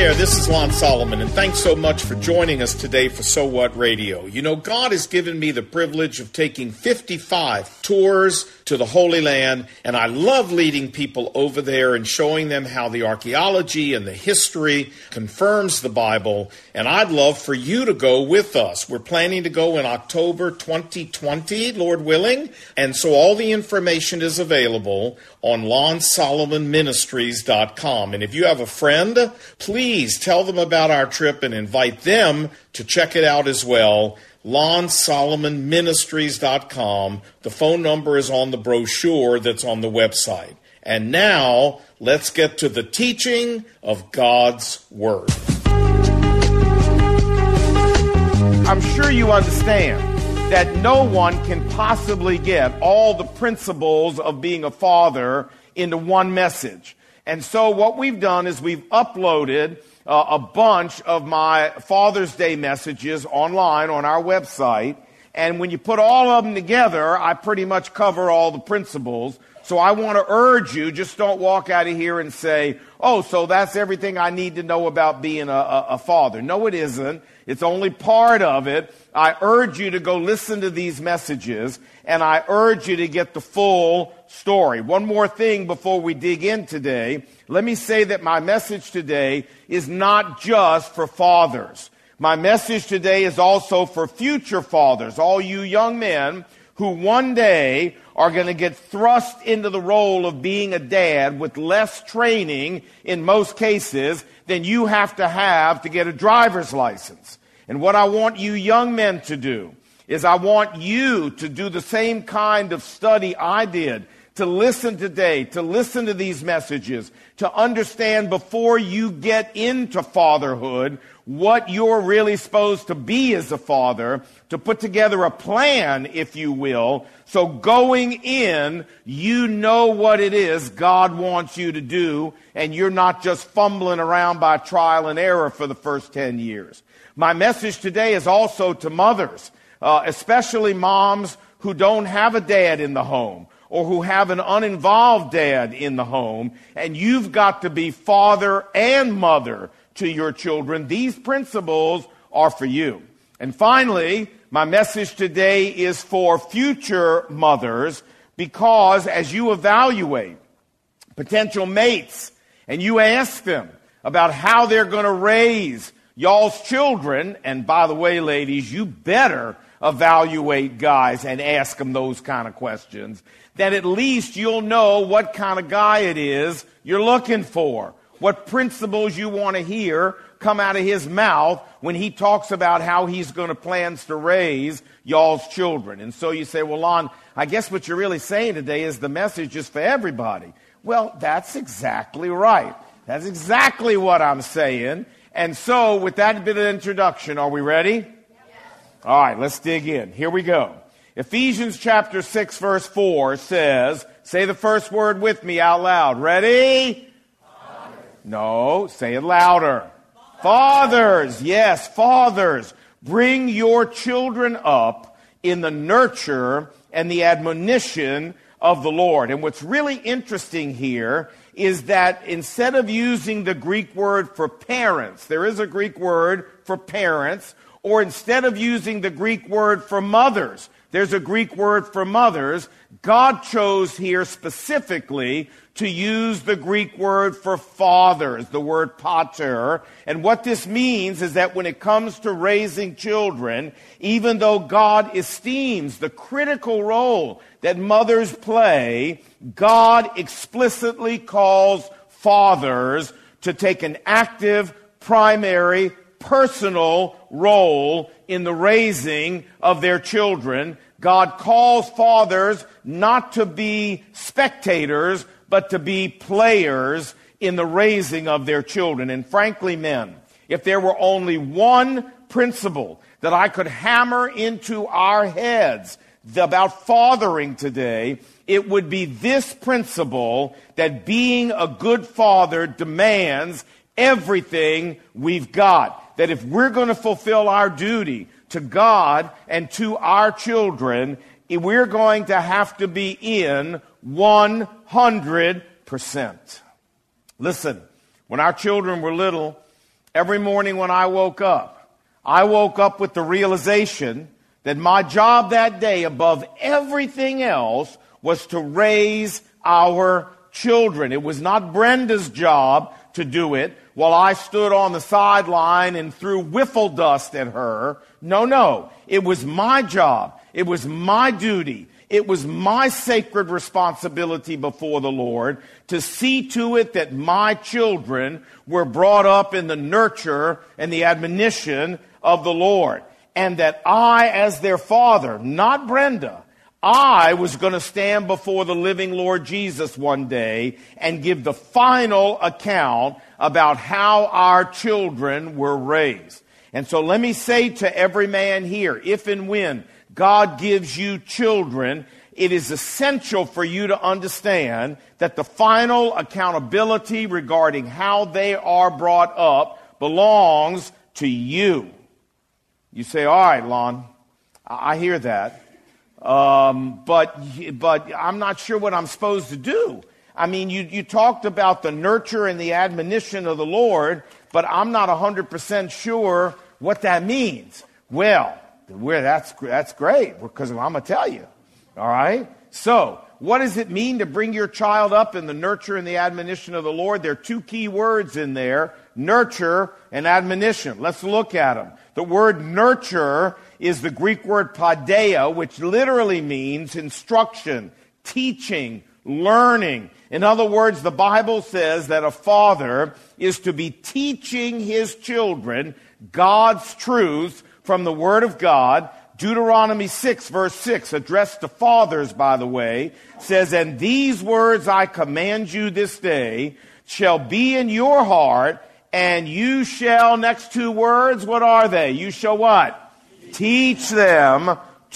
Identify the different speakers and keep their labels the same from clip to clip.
Speaker 1: there, this is Lon Solomon, and thanks so much for joining us today for So What Radio. You know, God has given me the privilege of taking 55 tours to the Holy Land, and I love leading people over there and showing them how the archaeology and the history confirms the Bible, and I'd love for you to go with us. We're planning to go in October 2020, Lord willing, and so all the information is available on LonSolomonMinistries.com. And if you have a friend, please tell them about our trip and invite them to check it out as well. LonSolomonMinistries.com. The phone number is on the brochure that's on the website. And now, let's get to the teaching of God's Word.
Speaker 2: I'm sure you understand that no one can possibly get all the principles of being a father into one message. And so what we've done is we've uploaded a bunch of my Father's Day messages online on our website. And when you put all of them together, I pretty much cover all the principles. So I want to urge you, just don't walk out of here and say, oh, so that's everything I need to know about being a father. No, it isn't. It's only part of it. I urge you to go listen to these messages, and I urge you to get the full story. One more thing before we dig in today. Let me say that my message today is not just for fathers. My message today is also for future fathers, all you young men who one day are going to get thrust into the role of being a dad with less training in most cases than you have to get a driver's license. And what I want you young men to do is I want you to do the same kind of study I did, to listen today, to listen to these messages, to understand before you get into fatherhood what you're really supposed to be as a father, to put together a plan, if you will, so going in, you know what it is God wants you to do, and you're not just fumbling around by trial and error for the first 10 years. My message today is also to mothers, especially moms who don't have a dad in the home, or who have an uninvolved dad in the home, and you've got to be father and mother to your children. These principles are for you. And finally, my message today is for future mothers, because as you evaluate potential mates and you ask them about how they're going to raise y'all's children, and by the way, ladies, you better evaluate guys and ask them those kind of questions, that at least you'll know what kind of guy it is you're looking for, what principles you want to hear come out of his mouth when he talks about how he's going to plans to raise y'all's children. And so you say, well, Lon, I guess what you're really saying today is the message is for everybody. Well, that's exactly right. That's exactly what I'm saying. And so with that bit of introduction, are we ready? Yes. All right, let's dig in. Here we go. Ephesians chapter 6, verse 4 says, say the first word with me out loud. Ready? Father. No, say it louder. Fathers, yes, fathers, bring your children up in the nurture and the admonition of the Lord. And what's really interesting here is that instead of using the Greek word for parents, there is a Greek word for parents, or instead of using the Greek word for mothers, there's a Greek word for mothers. God chose here specifically to use the Greek word for fathers, the word pater. And what this means is that when it comes to raising children, even though God esteems the critical role that mothers play, God explicitly calls fathers to take an active, primary, personal role in the raising of their children. God calls fathers not to be spectators, but to be players in the raising of their children. And frankly, men, if there were only one principle that I could hammer into our heads about fathering today, it would be this principle, that being a good father demands everything we've got. That if we're going to fulfill our duty to God and to our children, we're going to have to be in 100%. Listen, when our children were little, Every morning when I woke up with the realization that my job that day, above everything else, was to raise our children. It was not Brenda's job to do it while I stood on the sideline and threw wiffle dust at her. No. It was my job. It was my duty. It was my sacred responsibility before the Lord to see to it that my children were brought up in the nurture and the admonition of the Lord. And that I, as their father, not Brenda, I was going to stand before the living Lord Jesus one day and give the final account about how our children were raised. And so let me say to every man here, if and when God gives you children, it is essential for you to understand that the final accountability regarding how they are brought up belongs to you. You say, all right, Lon, I hear that. But I'm not sure what I'm supposed to do. I mean, you talked about the nurture and the admonition of the Lord, but I'm not 100% sure what that means. Well, that's great, because I'm going to tell you. All right? So, what does it mean to bring your child up in the nurture and the admonition of the Lord? There are two key words in there, nurture and admonition. Let's look at them. The word nurture is the Greek word paideia, which literally means instruction, teaching, learning. In other words, the Bible says that a father is to be teaching his children God's truth from the Word of God. Deuteronomy 6, verse 6, addressed to fathers, by the way, says, "And these words I command you this day shall be in your heart, and you shall," next two words, what are they? You shall what? Teach them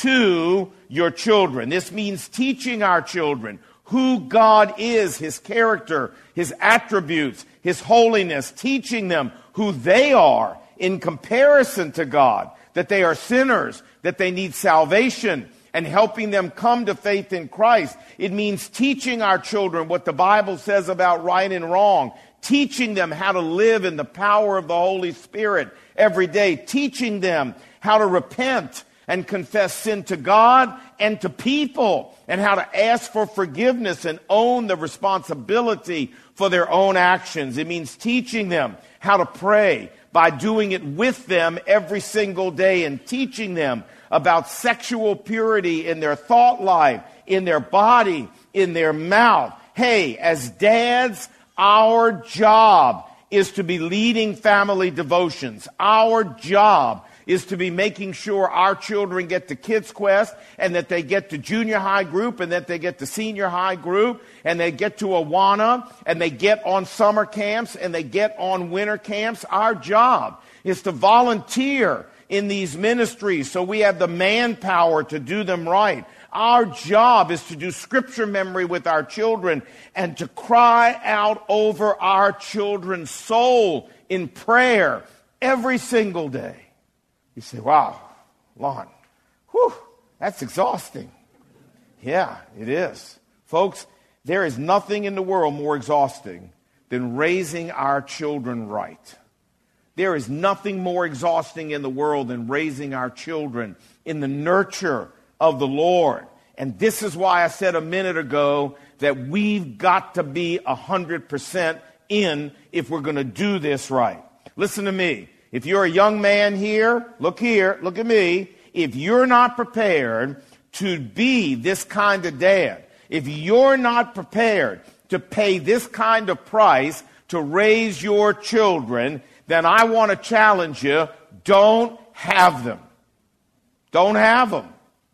Speaker 2: to your children. This means teaching our children who God is, His character, His attributes, His holiness, teaching them who they are in comparison to God, that they are sinners, that they need salvation, and helping them come to faith in Christ. It means teaching our children what the Bible says about right and wrong, teaching them how to live in the power of the Holy Spirit every day, teaching them how to repent and confess sin to God and to people, and how to ask for forgiveness and own the responsibility for their own actions. It means teaching them how to pray by doing it with them every single day, and teaching them about sexual purity in their thought life, in their body, in their mouth. Hey, as dads, our job is to be leading family devotions. Our job is to be making sure our children get to Kids Quest, and that they get to junior high group, and that they get to senior high group, and they get to Awana, and they get on summer camps, and they get on winter camps. Our job is to volunteer in these ministries so we have the manpower to do them right. Our job is to do scripture memory with our children and to cry out over our children's soul in prayer every single day. You say, wow, Lon, that's exhausting. Yeah, it is. Folks, there is nothing in the world more exhausting than raising our children right. There is nothing more exhausting in the world than raising our children in the nurture of the Lord. And this is why I said a minute ago that we've got to be 100% in if we're going to do this right. Listen to me. If you're a young man here, look at me. If you're not prepared to be this kind of dad, if you're not prepared to pay this kind of price to raise your children, then I want to challenge you, don't have them. Don't have them.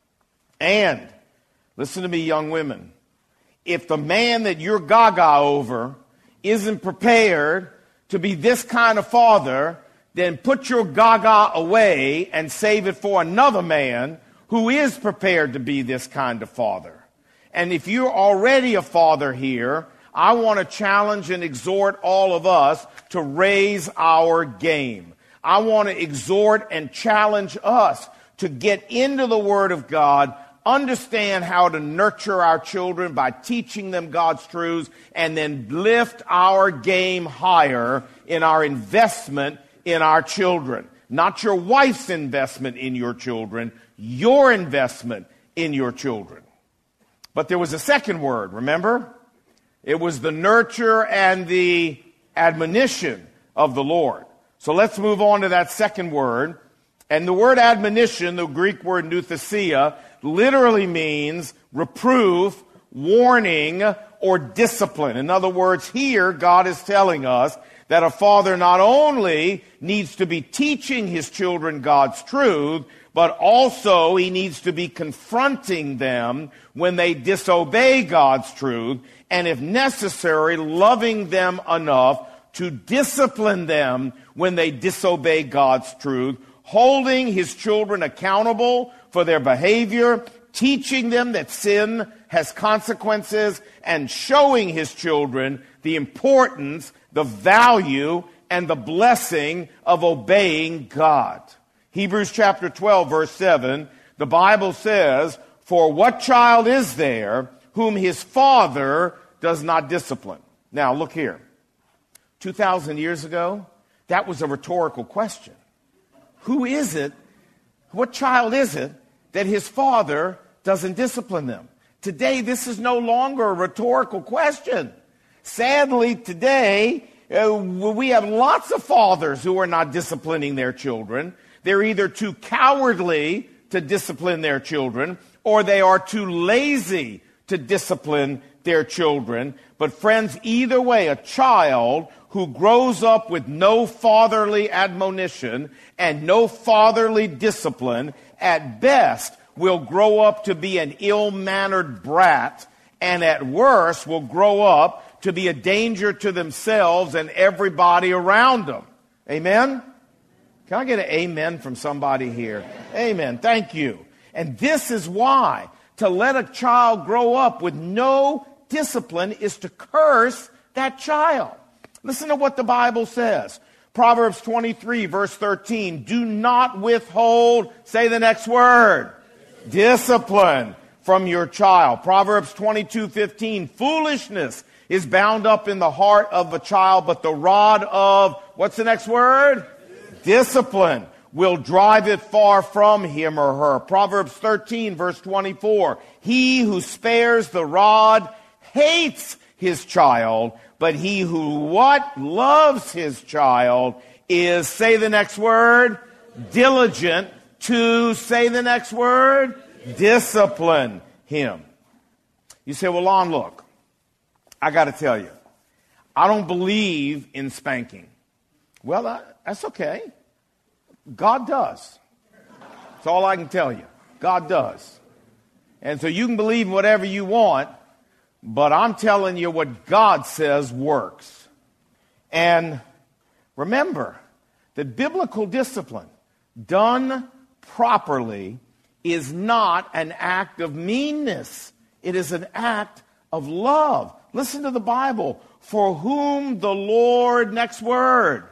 Speaker 2: And, listen to me, young women, if the man that you're gaga over isn't prepared to be this kind of father, then put your gaga away and save it for another man who is prepared to be this kind of father. And if you're already a father here, I want to challenge and exhort all of us to raise our game. I want to exhort and challenge us to get into the Word of God, understand how to nurture our children by teaching them God's truths, and then lift our game higher in our investment in our children. Not your wife's investment in your children, your investment in your children. But there was a second word, remember? It was the nurture and the admonition of the Lord. So let's move on to that second word. And the word admonition, the Greek word nouthesia, literally means reproof, warning, or discipline. In other words, here God is telling us that a father not only needs to be teaching his children God's truth, but also he needs to be confronting them when they disobey God's truth, and if necessary, loving them enough to discipline them when they disobey God's truth, holding his children accountable for their behavior, teaching them that sin has consequences, and showing his children the importance, the value, and the blessing of obeying God. Hebrews chapter 12, verse 7, the Bible says, "For what child is there whom his father does not discipline?" Now, look here. 2,000 years ago, that was a rhetorical question. Who is it, what child is it, that his father doesn't discipline them? Today, this is no longer a rhetorical question. Sadly, today, we have lots of fathers who are not disciplining their children. They're either too cowardly to discipline their children, or they are too lazy to discipline their children. But friends, either way, a child who grows up with no fatherly admonition and no fatherly discipline, at best, will grow up to be an ill-mannered brat, and at worst will grow up to be a danger to themselves and everybody around them. Amen? Can I get an amen from somebody here? Amen. Thank you. And this is why to let a child grow up with no discipline is to curse that child. Listen to what the Bible says. Proverbs 23, verse 13. Do not withhold, say the next word, discipline from your child. Proverbs 22:15. Foolishness is bound up in the heart of a child, but the rod of, what's the next word? Discipline will drive it far from him or her. Proverbs 13, verse 24. He who spares the rod hates his child, but he who what? Loves his child is, say the next word, diligent to, say the next word, discipline him. You say, well, Lon, look, I got to tell you, I don't believe in spanking. Well, that's okay. God does. That's all I can tell you. God does. And so you can believe in whatever you want, but I'm telling you what God says works. And remember that biblical discipline done properly is not an act of meanness. It is an act of love. Listen to the Bible. For whom the Lord, next word,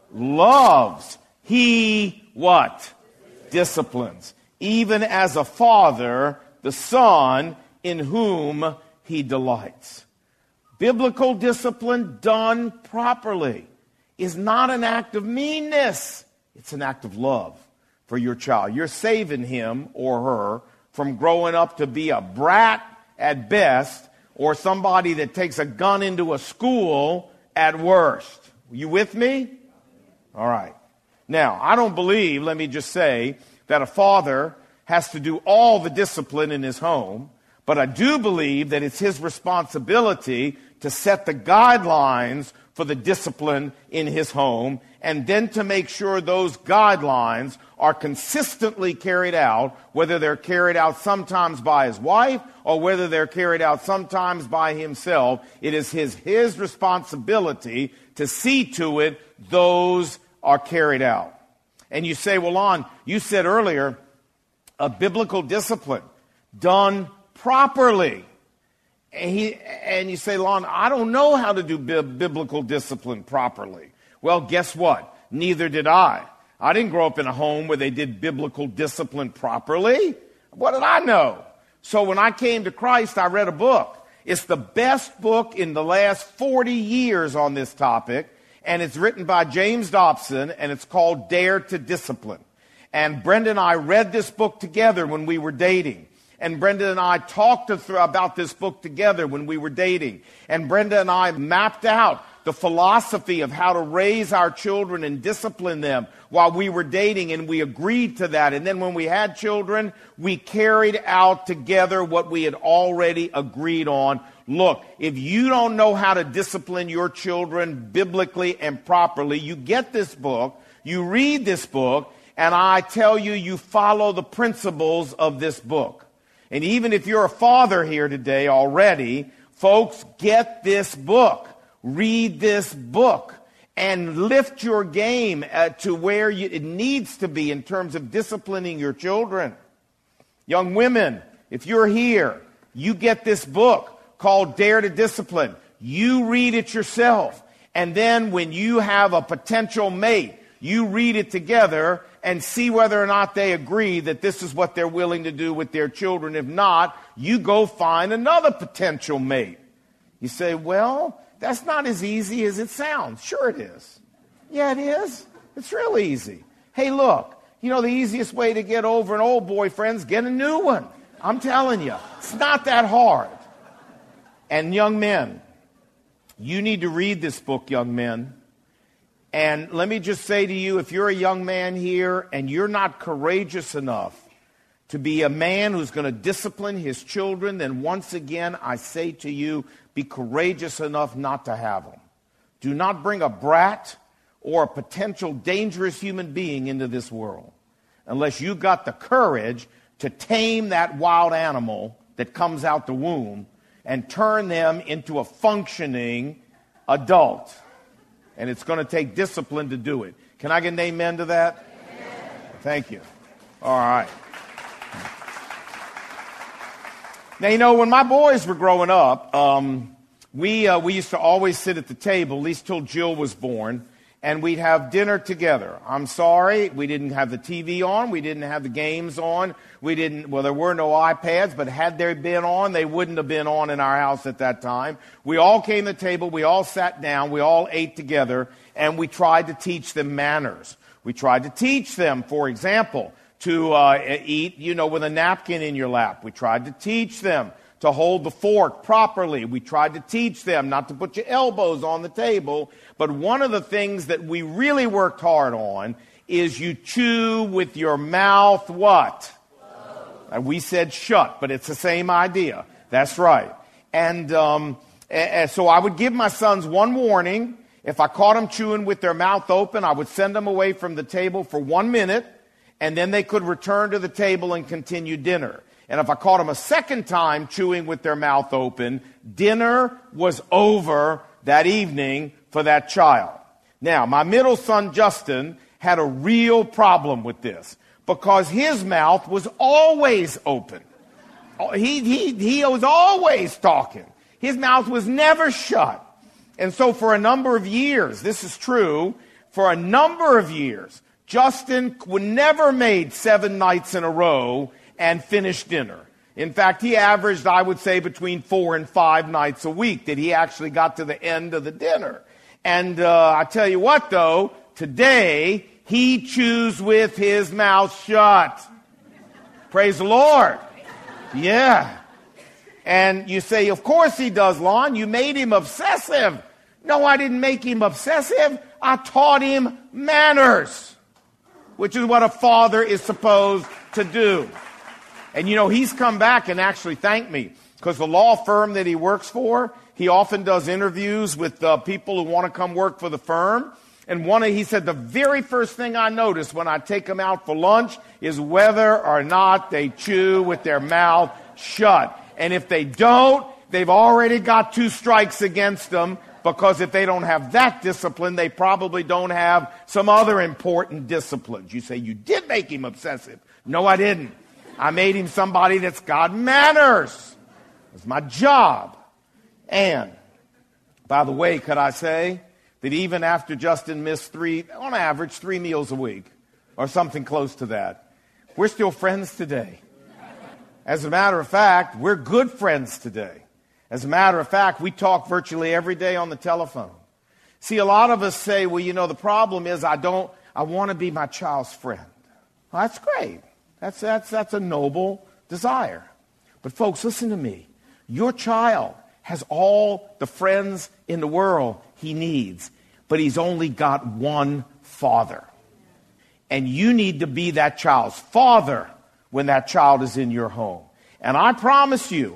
Speaker 2: loves, he what? Disciplines. Even as a father, the son in whom he delights. Biblical discipline done properly is not an act of meanness. It's an act of love for your child. You're saving him or her from growing up to be a brat at best, or somebody that takes a gun into a school at worst. You with me? All right. Now, I don't believe, let me just say, that a father has to do all the discipline in his home, but I do believe that it's his responsibility to set the guidelines for the discipline in his home, and then to make sure those guidelines are consistently carried out, whether they're carried out sometimes by his wife or whether they're carried out sometimes by himself. It is his responsibility to see to it those are carried out. And you say, well, Lon, you said earlier, a biblical discipline done properly. And you say, Lon, I don't know how to do biblical discipline properly. Well, guess what? Neither did I. I didn't grow up in a home where they did biblical discipline properly. What did I know? So when I came to Christ, I read a book. It's the best book in the last 40 years on this topic. And it's written by James Dobson, and it's called Dare to Discipline. And Brenda and I read this book together when we were dating. And Brenda and I talked about this book together when we were dating. And Brenda and I mapped out the philosophy of how to raise our children and discipline them while we were dating, and we agreed to that. And then when we had children, we carried out together what we had already agreed on. Look, if you don't know how to discipline your children biblically and properly, you get this book, you read this book, and I tell you, you follow the principles of this book. And even if you're a father here today already, folks, get this book. Read this book and lift your game to where it needs to be in terms of disciplining your children. Young women, if you're here, you get this book called Dare to Discipline. You read it yourself. And then when you have a potential mate, you read it together and see whether or not they agree that this is what they're willing to do with their children. If not, you go find another potential mate. You say, well, that's not as easy as it sounds. Sure it is. Yeah, it is. It's real easy. Hey, look, the easiest way to get over an old boyfriend is get a new one. I'm telling you, it's not that hard. And young men, you need to read this book, young men. And let me just say to you, if you're a young man here and you're not courageous enough to be a man who's going to discipline his children, then once again, I say to you, be courageous enough not to have them. Do not bring a brat or a potential dangerous human being into this world unless you've got the courage to tame that wild animal that comes out the womb and turn them into a functioning adult. And it's going to take discipline to do it. Can I get an amen to that? Amen. Thank you. All right. Now, when my boys were growing up, we used to always sit at the table, at least till Jill was born, and we'd have dinner together. I'm sorry, we didn't have the TV on, we didn't have the games on, there were no iPads, but had they been on, they wouldn't have been on in our house at that time. We all came to the table, we all sat down, we all ate together, and we tried to teach them manners. We tried to teach them, for example, to eat, with a napkin in your lap. We tried to teach them to hold the fork properly. We tried to teach them not to put your elbows on the table. But one of the things that we really worked hard on is you chew with your mouth what? And we said shut, but it's the same idea. That's right. And so I would give my sons one warning. If I caught them chewing with their mouth open, I would send them away from the table for 1 minute, and then they could return to the table and continue dinner. And if I caught them a second time chewing with their mouth open, dinner was over that evening for that child. Now, my middle son, Justin, had a real problem with this because his mouth was always open. He was always talking. His mouth was never shut. And so for a number of years, this is true, for a number of years, Justin never made 7 nights in a row and finish dinner. In fact, he averaged, I would say, between 4 and 5 nights a week that he actually got to the end of the dinner. And I tell you what, though, today he chews with his mouth shut. Praise the Lord. Yeah. And you say, of course he does, Lon. You made him obsessive. No, I didn't make him obsessive. I taught him manners, which is what a father is supposed to do. And he's come back and actually thanked me because the law firm that he works for, he often does interviews with people who want to come work for the firm. And he said, the very first thing I notice when I take them out for lunch is whether or not they chew with their mouth shut. And if they don't, they've already got 2 strikes against them, because if they don't have that discipline, they probably don't have some other important disciplines. You say, you did make him obsessive. No, I didn't. I made him somebody that's got manners. It's my job. And, by the way, could I say that even after Justin missed on average, 3 meals a week, or something close to that, we're still friends today. As a matter of fact, we're good friends today. As a matter of fact, we talk virtually every day on the telephone. See, a lot of us say, well, the problem is I want to be my child's friend. Well, that's great. That's a noble desire. But folks, listen to me. Your child has all the friends in the world he needs, but he's only got one father. And you need to be that child's father when that child is in your home. And I promise you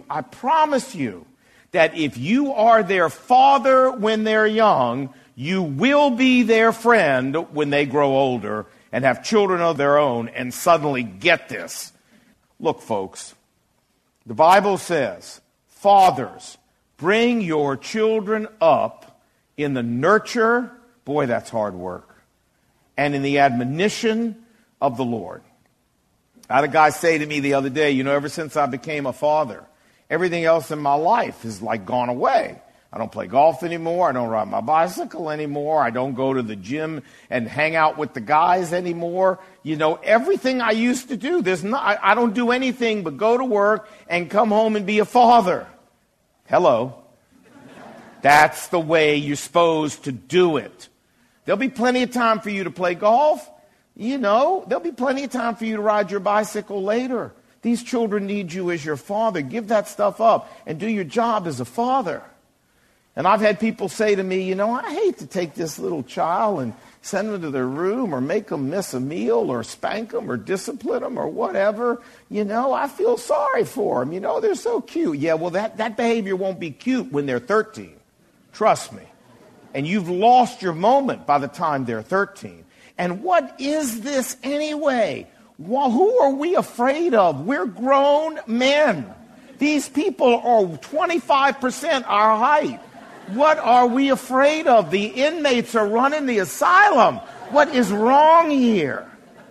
Speaker 2: that if you are their father when they're young, you will be their friend when they grow older and have children of their own and suddenly get this. Look, folks, the Bible says, fathers, bring your children up in the nurture, boy, that's hard work, and in the admonition of the Lord. I had a guy say to me the other day, ever since I became a father, everything else in my life has gone away. I don't play golf anymore. I don't ride my bicycle anymore. I don't go to the gym and hang out with the guys anymore. Everything I used to do, I don't do anything but go to work and come home and be a father. Hello. That's the way you're supposed to do it. There'll be plenty of time for you to play golf. There'll be plenty of time for you to ride your bicycle later. These children need you as your father. Give that stuff up and do your job as a father. And I've had people say to me, I hate to take this little child and send them to their room or make them miss a meal or spank them or discipline them or whatever. I feel sorry for them. They're so cute. Yeah, well, that behavior won't be cute when they're 13. Trust me. And you've lost your moment by the time they're 13. And what is this anyway? Well, who are we afraid of? We're grown men. These people are 25% our height. What are we afraid of? The inmates are running the asylum. What is wrong here?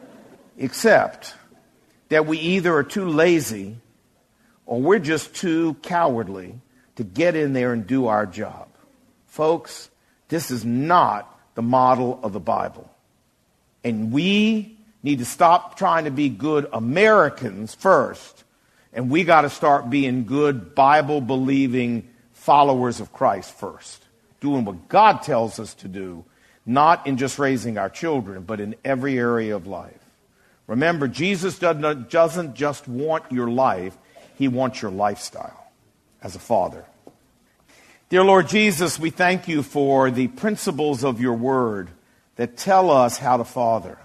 Speaker 2: Except that we either are too lazy or we're just too cowardly to get in there and do our job. Folks, this is not the model of the Bible. And we need to stop trying to be good Americans first, and we got to start being good Bible-believing followers of Christ first, doing what God tells us to do, not in just raising our children, but in every area of life. Remember, Jesus doesn't just want your life, he wants your lifestyle as a father. Dear Lord Jesus, we thank you for the principles of your word that tell us how to father.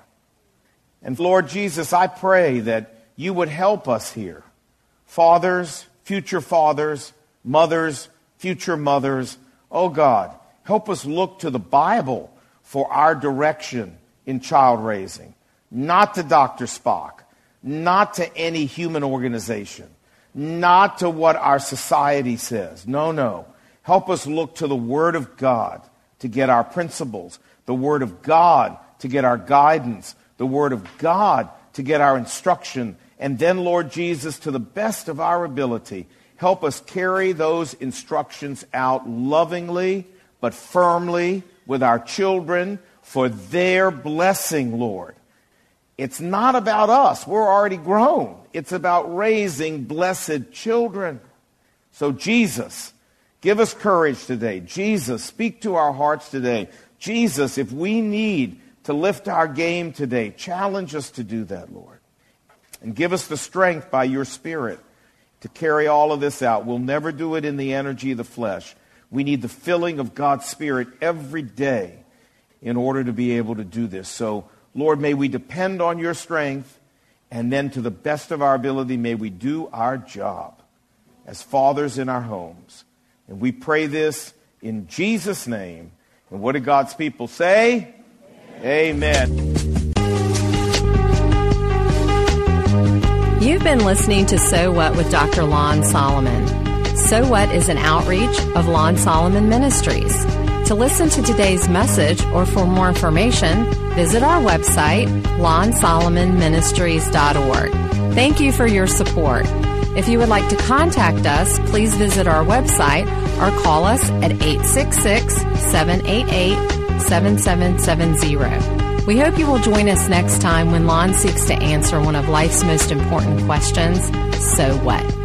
Speaker 2: And Lord Jesus, I pray that you would help us here. Fathers, future fathers, mothers, future mothers. Oh God, help us look to the Bible for our direction in child raising. Not to Dr. Spock, not to any human organization, not to what our society says. No. Help us look to the Word of God to get our principles, the Word of God to get our guidance, the Word of God to get our instruction, and then, Lord Jesus, to the best of our ability, help us carry those instructions out lovingly but firmly with our children for their blessing, Lord. It's not about us. We're already grown. It's about raising blessed children. So Jesus, give us courage today. Jesus, speak to our hearts today. Jesus, if we need to lift our game today, challenge us to do that, Lord. And give us the strength by your Spirit to carry all of this out. We'll never do it in the energy of the flesh. We need the filling of God's Spirit every day in order to be able to do this. So, Lord, may we depend on your strength, and then to the best of our ability, may we do our job as fathers in our homes. And we pray this in Jesus' name. And what did God's people say? Amen.
Speaker 3: You've been listening to So What with Dr. Lon Solomon. So What is an outreach of Lon Solomon Ministries. To listen to today's message or for more information, visit our website, lonsolomonministries.org. Thank you for your support. If you would like to contact us, please visit our website or call us at 866-788-7770. We hope you will join us next time when Lon seeks to answer one of life's most important questions, so what?